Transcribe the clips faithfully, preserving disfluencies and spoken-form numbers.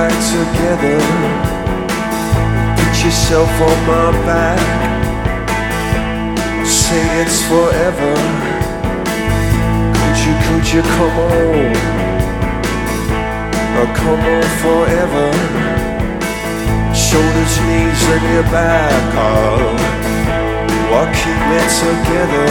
back together. Put yourself on my back. Say it's forever. Could you, could you come on? Or come on forever. Shoulders, knees and your back. Oh, what keep it together?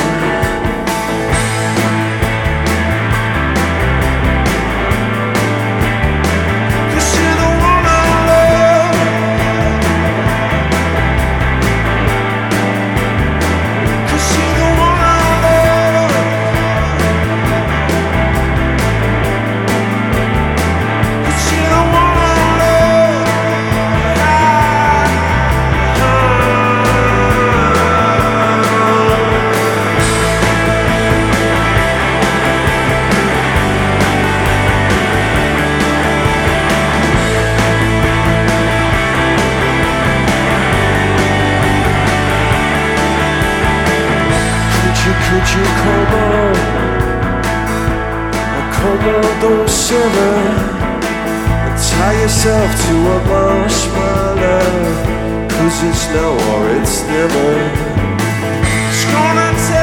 Could you come on? Oh, come on, don't shiver. And tie yourself to a marshmallow. Cause it's now or it's never. It's gonna take